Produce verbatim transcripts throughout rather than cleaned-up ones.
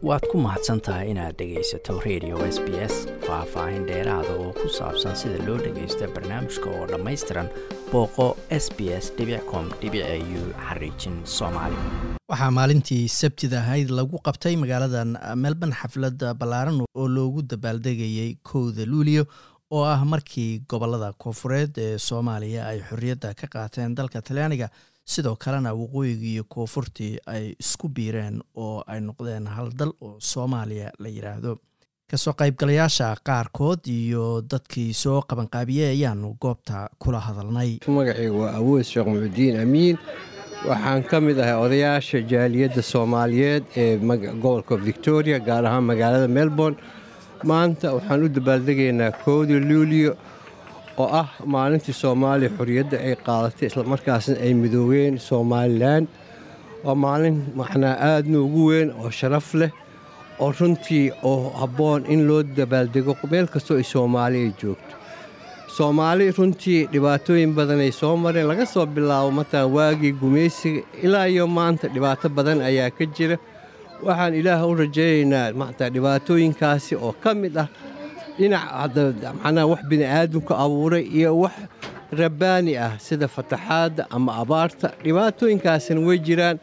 waad ku mahadsan tahay inaad dhegaysato radio S B S. Faahfaahin dheeraada oo ku saabsan sida loo dhagaysto barnaamijka oo dhammaystiran booqo s b s dot com dot a u xariijin soomaali. Waxaa maalintii Sabtida ahayd lagu qabtay magaaladan Melbourne xaflad ballaaran oo loogu dabaaldegayay kowda Luulyo oo ah markii gobolada Koonfureed ee Soomaaliya ay xorriyadda ka qaateen dalka Talyaaniga. sidoo kalena waqooyiga iyo koonfurtii ay isku biireen oo ay noqdeen hal dal oo Soomaaliya la yiraahdo. Kasoo qaybgalayaasha qaarkood iyo dadkii soo qaban qaabiyay ayaanu goobta kula hadalnay. Magacaygu waa Awood Sheekh Muxudiin Amiin. Waxaan ka mid ahay odayaasha jaaliyadda Soomaaliyeed ee gobolka Victoria, gaar ahaan magaalada Melbourne. Maanta waxaan u dabaaldegaynaa kowda Luulyo oo ah maalintii Soomaaliya xorriyadda ay qaadatay, isla markaasna ay midoobeen Somaliland. waa maalin macnaa aad ugu weyn oo sharaf leh oo runtii oo habboon in loo dabaaldego meel kastoo ay Soomaaliya joogto. Soomaali runtii dhibaatooyin badan ay soo mareen laga soo bilaabo mataa waagii gumeysiga ilaa iyo maanta dhibaato badan ayaa ka jira. waxaan Ilaahay u rajaynaynaa maanta dhibaatooyinkaasi oo ka mid ah dhinac macnaa wax bini'aadamku abuuray iyo wax rabbaani ah sida fataxaadda ama abaarta. dhibaatooyinkaasina way jiraan.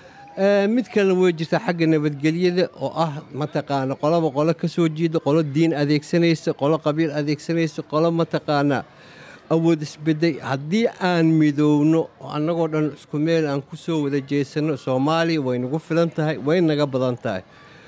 mid kale way jirtaa xagga nabadgelyada oo ah mataqaana qoloba qolo ka soo jeeda, qolo diin adeegsanaysa, qolo qabiil adeegsanaysa, qolo mataqaana awood isbeday. haddii aan midoowno oo annagoo dhan isku meel aan ku soo wada jeesano, Soomaaliya way nagu filan tahay, way naga badan tahay.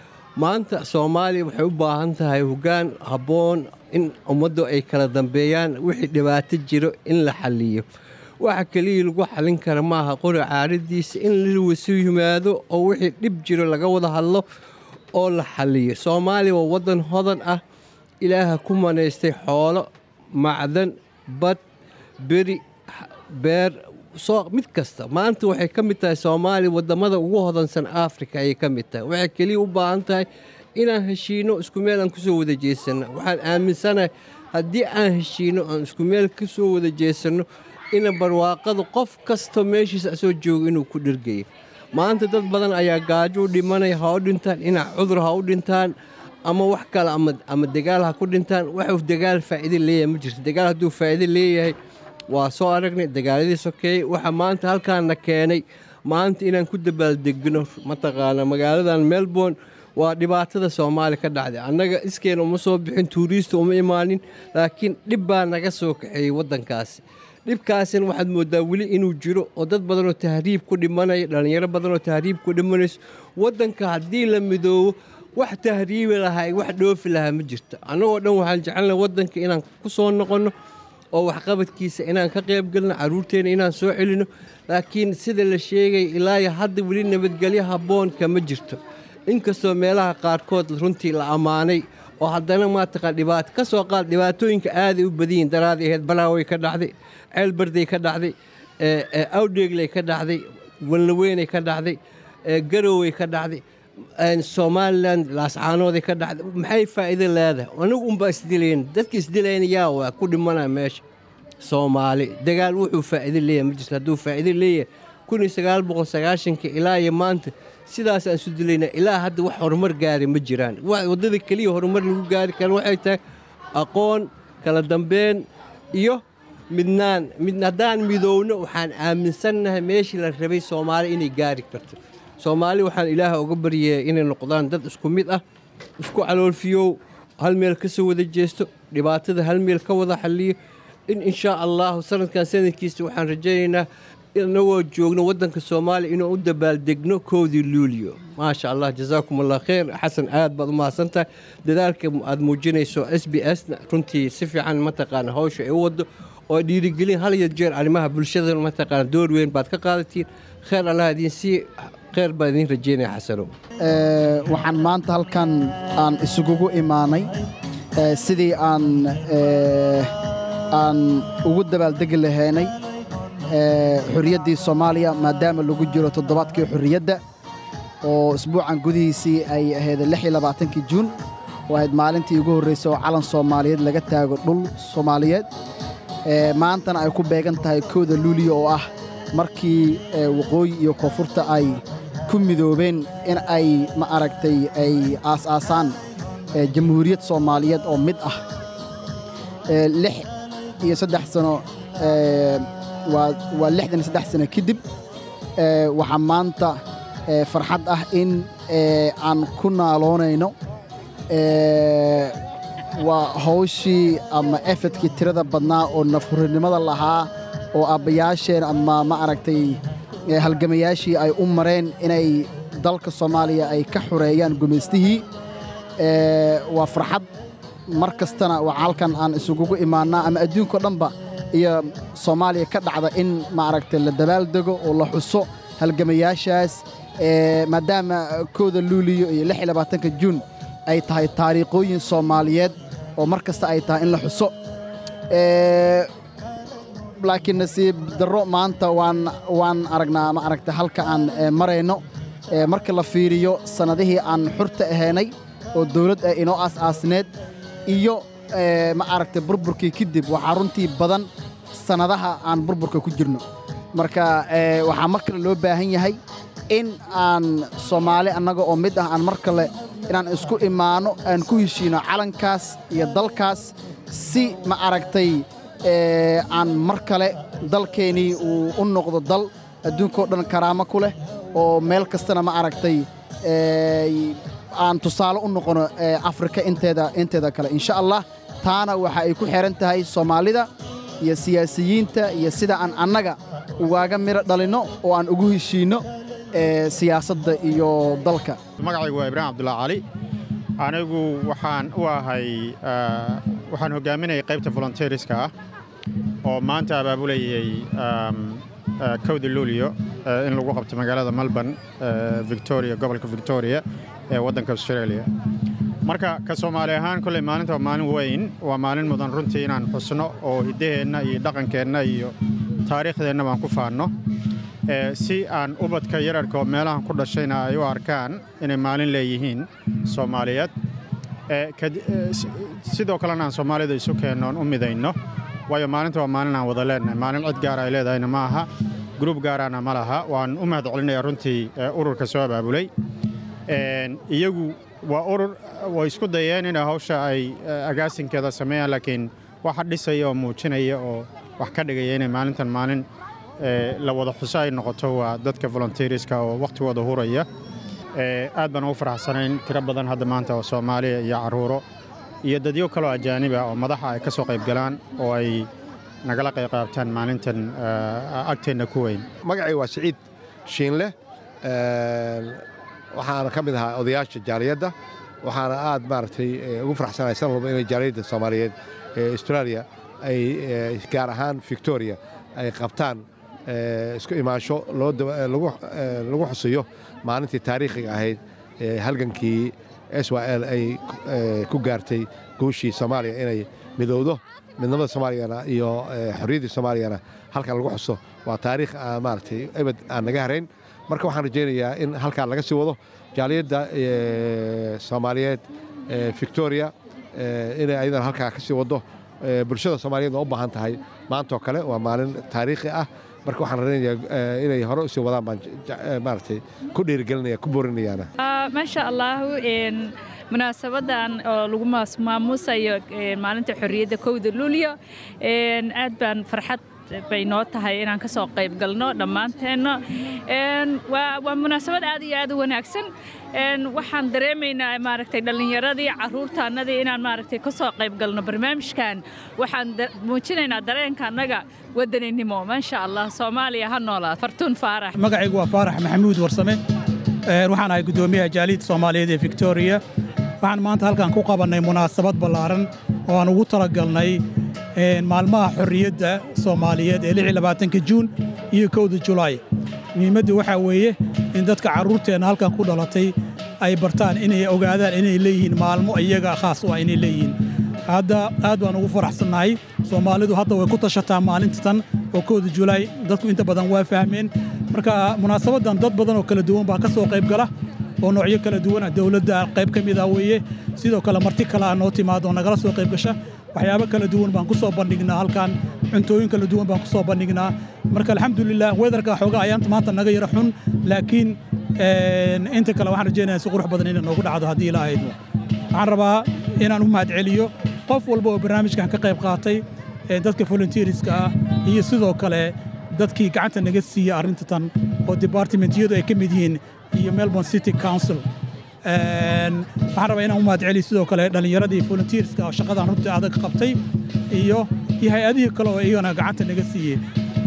maanta Soomaaliya waxay u baahan tahay hoggaan habboon, in ummaddu ay kala dambeeyaan, wixii dhibaato jiro in la xalliyo. waxa kaliya lagu xallin kara maaha qori caaridiisa, in la wasi yimaado oo wixii dhib jiro laga wada hadlo oo la xalliyo. Soomaaliya waa waddan hodan ah, Ilaaha ku manaystay xoolo, macdan, bad, beri, beer, soo mid kasta. maanta waxay ka mid tahay Soomaaliya wadamada ugu hodansan Afrika ayay ka mid tahay. waxay kaliya u baahan tahay inaan heshiino, isku meel aan ku soo wada jeesano. waxaan aaminsanahay haddii aan heshiino aan isku meel ka soo wada jeesano ina barwaaqada qof kasta meeshiisa soo joogo inuu ku dhirgayo. maanta dad badan ayaa gaajo u dhimanaya, ha u dhintaan, ina cudur ha u dhintaan, ama wax kale ama ama dagaal ha ku dhintaan. wax dagaal faa'iido leeyahay ma jirto. dagaal hadduu faa'iido leeyahay waa soo aragnay dagaaladii sokeeyey. waxa maanta halkaana keenay maanta inaan ku dabaaldegno mataqaana magaaladan Melbourne waa dhibaatada Soomaaliya ka dhacday. annaga iskeena uma soo bixin, tuuriista uma imaanin, laakiin dhib baa naga soo kaxeeyey waddankaasi. dhibkaasina waxaad moodaa weli inuu jiro oo dad badan oo tahriib ku dhimanaya, dhalinyaro badan oo tahriib ku dhimanayso. waddanka haddii la midoobo wax tahriibi lahaa wax dhoofi lahaa ma jirto. annagoo dhan waxaan jecelnahay waddanka inaan ku soo noqonno oo waxqabadkiisa inaan ka qayb galno, carruurteena inaan soo celino. laakiin sida la sheegay ilaa iyo hadda weli nabadgelyo habboon kama jirto. inkastoo meelaha qaarkood runtii la ammaanay oo haddana maataqaan dhibaato ka soo qaad dhibaatooyinka aaday u badiyin daraad ahayd. Balaaway ka dhacday, ceelbarday ka dhacday, awdheegley ka dhacday, wallaweynay ka dhacday, garowey ka dhacday, Somaliland laascaanooday ka dhacday. maxay faa'iido leedahay? anigu unbaa isdilayn, dadka isdilayna yaa waa ku dhimanaa meesha. Soomaali dagaal wuxuu faa'iido leeyahay ma jirto. hadduu faa'iido leeyahay kun iyo sagaal boqol sagaashankii ilaa iyo maanta sidaas aan isu dilaynaa. ilaa hadda wax horumar gaari ma jiraan. waddada keliya horumar lagu gaari karo waxay tahay aqoon, kala dambeyn iyo midnaan. mid haddaan midoowno waxaan aaminsannahay meeshii la rabay Soomaali inay gaari karto. Soomaali waxaan Ilaaha uga baryayaa inay noqdaan dad isku mid ah, isku caloolfiyow, hal meel ka soo wada jeesto, dhibaatada hal meel ka wada xalliyo. in insha Allah sanadkan sanadkiisa waxaan rajaynaynaa inagoo joogno waddanka Soomaaliya inuu u dabaaldegno kowdii Luulyo. maasha Allah, jazaakum Allah khayr. xasan aad baad u mahadsantahay dadaalka aad muujinayso. S B S runtii si fiican mataqaana hawsha ay u wado oo dhiirigelin hal iyo jeer arrimaha bulshada mataqaana door weyn baad ka qaadatiin. khayr Allah idin sii, khayr baan idin rajaynaya xasano. ee waxaan maanta halkan aan isugu imaanay sidii aan ee aan ugu dabaaldegi lahaynay xorriyaddii Soomaaliya, maadaama lagu jiro toddobaadkii xorriyadda oo isbuucan gudihiisii ay ahayd lix iyo labaatankii Juun. oo ahayd maalintii ugu horreysay oo calan Soomaaliyeed laga taago dhul Soomaaliyeed. maantana ay ku beegan tahay kowda Luulyo oo ah markii waqooyi iyo koonfurta ay ku midoobeen in ay ma aragtay ay aas-aasaan jamhuuriyad soomaaliyeed oo mid ah lix iyo saddex sano waa lixdan iyo saddex sano kadib waxaa maanta farxad ah in aan ku naaloonayno waa hawshii ama efedkii tirada badnaa oo nafhurinimada lahaa oo aabbayaasheen ama ma aragtay halgamayaashii ay u mareen inay dalka soomaaliya ay ka xoreeyaan gumaystihii waa farxad mar kastana waa halkan aan isugugu imaannaa ama adduunkao dhanba iyo soomaaliya ka dhacda in ma aragtay la dabaaldego oo la xuso halgamayaashaas maadaama kooda luuliyo iyo lix iyo labaatanka juun ay tahay taariikhooyin soomaaliyeed oo mar kasta ay tahay in la xuso laakiin nasiib darro maanta waan waan aragnaa ma aragtay halka aan marayno marka la fiiriyo sannadihii aan xurta ahaynay oo dawlad ah inoo aas-aasneed iyo ma aragtay burburkii kadib waxaa runtii badan sannadaha aan burburka ku jirno marka waxaa mar kale loo baahan yahay in aan soomaali annaga oo mid ah aan mar kale inaan isku imaanno aan ku heshiino calankaas iyo dalkaas si ma aragtay aan mar kale dalkeennii uu u noqdo dal adduunkao dhan karaamo ku leh oo meel kastana ma aragtay aan tusaale u noqono afrika inteeda inteeda kale insha allah taana waxa ay ku xiran tahay soomaalida iyo siyaasiyiinta iyo sida aan annaga ugaaga miro dhalinno oo aan ugu heshiinno siyaasadda iyo dalka magacaygu waa ibraahim cabdullaahi cali anigu waxaan u ahay waxaan hogaaminayay qaybta volunteeriska ah oo maanta abaabulayay kowda luulyo in lagu qabto magaalada melbourne victoria gobolka victoria ee waddanka australia marka ka soomaali ahaan kolley maalinta waa maalin weyn waa maalin mudan runtii inaan xusno oo hiddaheenna iyo dhaqankeenna iyo taariikhdeenna baan ku faanno si aan ubadka yararka oo meelahan ku dhashayna ay u arkaan inay maalin leeyihiin soomaaliyeed sidoo kalena aan soomaalida isu keenno oon u midayno waayo maalinta waa maalin aan wada leennahay maalin cid gaar ay leedahayna ma aha gruub gaaraana ma laha waan u mahad celinayaa runtii ururka soo abaabulay iyagu waa urur way isku dayeen inay hawsha ay agaasinkeeda sameeyaan laakiin waxa dhisaya oo muujinaya oo wax ka dhigaya inay maalintan maalin la wada xuso ay noqoto waa dadka volunteeriska oo wakhtigooda huraya aad baan ugu faraxsanayn tiro badan hadda maanta oo soomaaliya iyo carruuro iyo dadyo kaloo ajaaniba oo madaxa ay ka soo qayb galaan oo ay nagala qayb qaabtaan maalintan agteenna ku weyn magacay waa siciid shiinle waxaana ka mid ahaa odayaasha jaaliyadda waxaana aad maaragtay ugu faraxsanahay san walba inay jaaliyadda soomaaliyeed ee australia ay gaar ahaan victoria ay qabtaan isku imaansho lagu xusiyo maalintii taariikhiga ahayd halgankii s y l ay ku gaartay guushii soomaaliya inay midowdo midnimada soomaaliyana iyo xorriyaddii soomaaliyana halkan lagu xuso waa taariikh maaragtay ebed aan naga harayn marka waxaan rajaynayaa in halkaan laga sii wado jaaliyadda soomaaliyeed victoria inay ayadana halkaa ka sii waddo bulshada soomaaliyeed waa u baahan tahay maantoo kale waa maalin taariikhi ah marka waxaan rajaynayaa inay hore u sii wadaan baan maaragtay ku dhiirigelinaya ku boorinayaana maasha allah munaasabadan oo lagu maamuusayo maalinta xorriyadda kowda luulyo aad baan farxad bay noo tahay inaan ka soo qayb galno dhammaanteenna waa munaasabad aad iyo aad u wanaagsan waxaan dareemaynaa maaragtay dhallinyaradii carruurtaannadii inaan maaragtay ka soo qayb galno barnaamijkan waxaan muujinaynaa dareenka annaga waddaninimo maasha allah soomaaliya ha noolaa fartuun faarax magacaygu waa faarax maxamuud warsame waxaan ahay guddoomiyaha jaaliyadda soomaaliyeed ee victoria waxaan maanta halkan ku qabannay munaasabad ballaaran oo aan ugu talagalnay maalmaha xorriyadda soomaaliyeed ee lix iyo labaatanka juun iyo kowda julaay muhiimaddu waxaa weeye in dadka carruurteenna halkan ku dhalatay ay bartaan inay ogaadaan inay leeyihiin maalmo iyaga khaas u ah inay leeyihiin hadda aad baan ugu faraxsannahay soomaalidu hadda way ku tashataa maalinta tan oo kowda julaay dadku inta badan waa fahmeen marka munaasabaddan dad badan oo kala duwan baa ka soo qayb gala oo noocyo kala duwan dawladda qayb ka mid ah weeye sidoo kale marti kale ah noo timaado oo nagala soo qayb gasha waxyaabo kala duwan baan ku soo bandhignaa halkan cuntooyin kala duwan baan ku soo bandhignaa marka alxamdulilah weedarka xoogaa ayaanta maanta naga yara xun laakiin inta kale waxaan rajaynayaa si qurux badan inay noogu dhacdo haddii ilaahay idmo waxaan rabaa inaan u mahadceliyo qof walba oo barnaamijkan ka qayb qaatay dadka volunteerska ah iyo sidoo kale dadkii gacanta naga siiya arrinta tan oo departmentiyadu ay ka mid yihiin iyo Melbourne City Council waxaan rabaa inaan u mahadceliyo sidoo kale dhalinyaradii volunteerska oo shaqadan runtii adag qabtay iyo iyo hay'adihii kale oo iyagana gacanta naga siiyey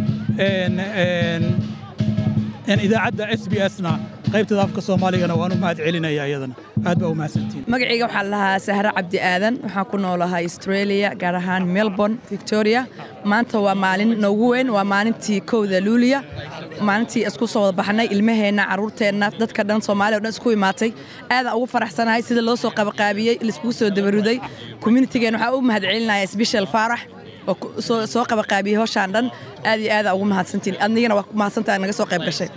een idaacadda S B S-na qaybtada afka Soomaaligana waan u mahadcelinayaa iyadana aad baa u mahadsantiin magacayga waxaa lahaa Sahra Cabdi Aadan waxaan ku noolahay Australia gaar ahaan Melbourne Victoria maanta waa maalin noogu weyn waa maalintii kowda Luuliya maalintii isku soo wada baxnay ilmaheena caruurteena dadka dhan Soomaaliya oo dhan isku imaatay aad aan ugu faraxsanahay sida loo soo qabaqaabiyay isku soo dabaruday community-geena waxaa u mahadcelinayaa special farax oo soo soo qabaqaabiyay hawshan dhan aad iyo aad ugu mahadsantiin adnigana waa mahadsantahay naga soo qayb gashay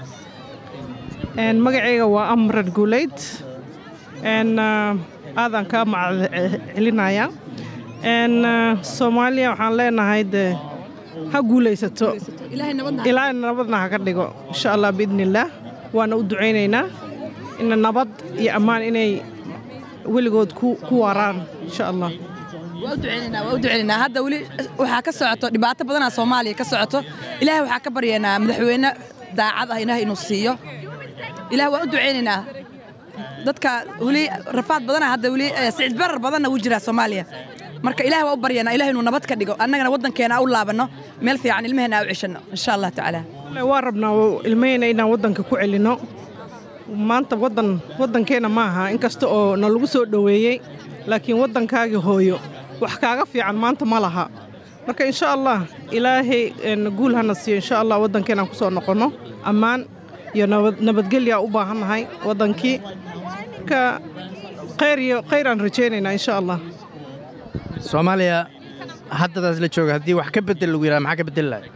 een magacayga waa Amrad Guuleyd een aadan ka maccelinaya een Soomaaliya waxaan leenahay ha guuleysato ilaahay nabadna ha ka dhigo insha Allah biidnillah waana u duceynaynaa in nabad iyo amaan inay weligood ku ku waaraan insha Allah waa u duceynaynaa waa u duceynaynaa hadda wali waxa ka socoto dhibaato badan ah Soomaaliya ka socoto ilaahay waxa ka baryaynaa madaxweyne daacad ah inuu siiyo ilaahay waa u duceynaynaa dadka wali rafaad badan hadda wali sicid barar badan u jira Soomaaliya marka ilaahay waa u baryaynaa ilaahay inuu nabad ka dhigo annagana wadankeena u laabano meel fiican ilmaheena u cishano insha Allah taala waa rabnaa ilmaheena inaan wadanka ku celino maanta wadan wadankeena ma aha in kasta oo na lagu soo dhaweeyay laakiin wadankaaga hooyo wax kaaga fiican maanta ma laha marka insha Allah ilaahay guul hana siiyo insha Allah wadankeena ku soo noqono amaan iyo nabadgelyo u baahanahay wadankii ka khayr iyo khayran rajeynayna insha Allah Soomaaliya haddadaas la jooga haddii wax ka bedel lagu yiraahdo maxaa ka bedel lahayd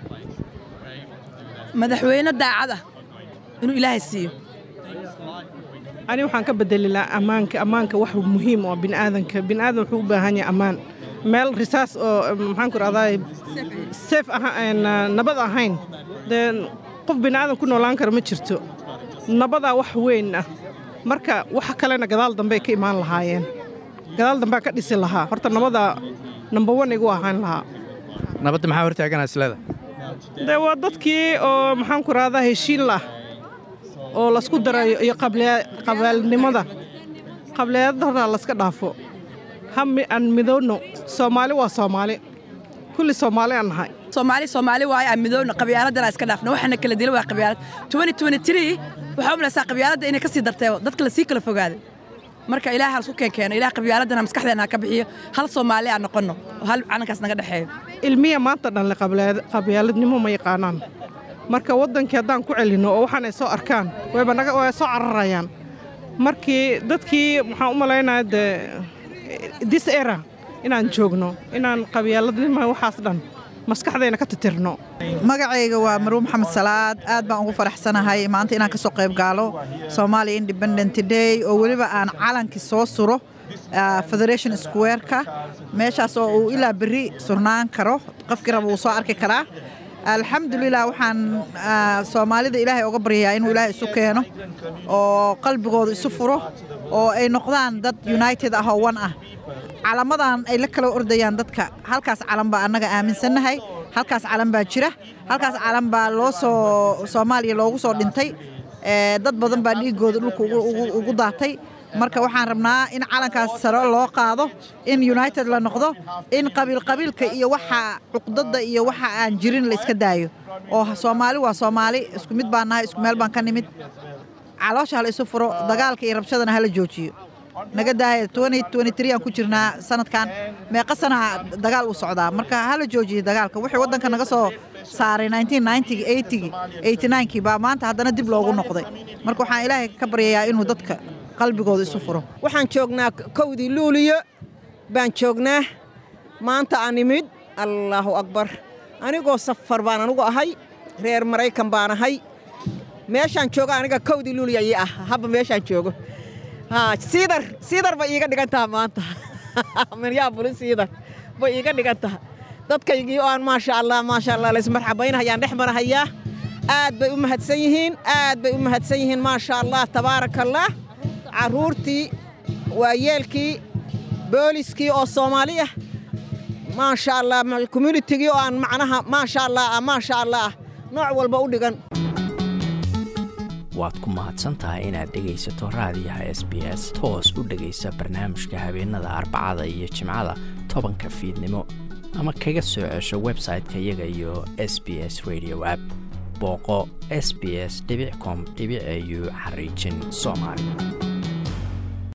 madaxweyne daacad ah inuu ilaahay siiyo ani waxaan ka bedeli lahaa amaanka amaanka wax muhiim oo bini'aadanka bini'aadan wuxuu u baahan yahay amaan meel risaas oo maxaan ku raadaay safe ah nabad ahayn den qof bini'aadan ku noolaan kara ma jirto nabada wax weyn ah marka wax kalena gadaal dambe ka imaan lahaayeen gadaal dambe ka dhisi lahaa horta nabada number one igu ahaan lahaa nabadda maxaa hortaaganaa islada de waa dadkii oo maxaan ku raadaay heshiin lah oo la isku darayo iyo qablnimada qabliyada la iska dhaafo hammi aan midowno Soomaali waa Soomaali kulli Soomaali aan nahay Soomaali Soomaali waa aan midowno qabyaaladana iska dhaafno waxana kala dilay waa qabyaalad twenty twenty-three waxa u maleysaa qabyaalada inay ka sii dartay dadka la sii kala fogaaday marka ilaahay hal isku keenay ilaahay qabyaaladana maskaxdeena ka bixiyo hal Soomaali aan noqono hal calankaas naga dhaxeeyo ilmiya maanta dhan la qabyaaladnimo ma yaqaanaan marka wadankii haddaan ku celino oo waxaan ay soo arkaan wayba naga way soo cararayaan markii dadkii waxaan u maleynayaa de this era inaan joogno inaan qabyaaladnimo waxaas dhan maskaxdeena ka tirtirno magacayga waa Maruum Maxamed Salaad aad baan ugu faraxsanahay maanta inaan ka soo qayb galo Somali Independent Day oo waliba aan calanki soo suro Federation Square-ka meeshaas oo uu ilaa bari surnaan karo qofkii rabo uu soo arki karaa alxamdulillah waxaan Soomaalida ilaahay uga baryayaa inuu ilaahay isu keeno oo qalbigooda isu furo oo ay noqdaan dad united ah oo one ah calamadan ay la kala ordayaan dadka halkaas calan baa annaga aaminsanahay halkaas calan baa jira halkaas calan baa loo soo Soomaaliya loogu soo dhintay dad badan baa dhiigooda dhulka ugu daatay marka waxaan rabnaa in calankaas sare loo qaado in united la noqdo in qabiil qabiilka iyo waxa cuqdada iyo waxa aan jirin la iska daayo oo Soomaali waa Soomaali isku mid baan nahay isku meel baan ka nimid caloosha la isu furo dagaalka iyo rabshadana hala joojiyo naga daaya twenty twenty-three aan ku jirnaa sanadkan meeqa sana dagaal u socdaa marka hala joojiyo dagaalka wixii wadanka naga soo saaray nineteen ninety eighty eighty-nine baa maanta haddana dib loogu noqday marka waxaan ilaahay ka baryayaa inuu dadka qalbigooda isu furo waxaan joognaa kowdii Luuliyo baan joognaa maanta aan nimid Allahu akbar anigoo safar baan anigu ahay reer Mareykan baan ahay meeshaan jooga aniga kowdii Luuliyo ay ah haba meeshaan joogo ha siidar siidar ba iiga dhigantaa maanta maryaa bulin siidar ba iiga dhigantaa dadkaygii oo aan maasha Allah maasha Allah la ismarxabaynayaan dhex marahayaa aad bay u mahadsan yihiin aad bay u mahadsan yihiin maasha allah tabaaraka allah carruurtii waayeelkii booliskii oo Soomaali ah maasha allah community-gii oo aan macnaha maasha allah maasha allah nooc walba u dhigan waad ku mahadsantahay inaad dhegaysato raadiyaha S B S toos u dhegaysa barnaamijka habeenada Arbacada iyo Jimcada tobanka fiidnimo ama kaga soo cesho website-ka iyaga iyo S B S Radio app booqo s b s dot com dot a u xariijin Soomaali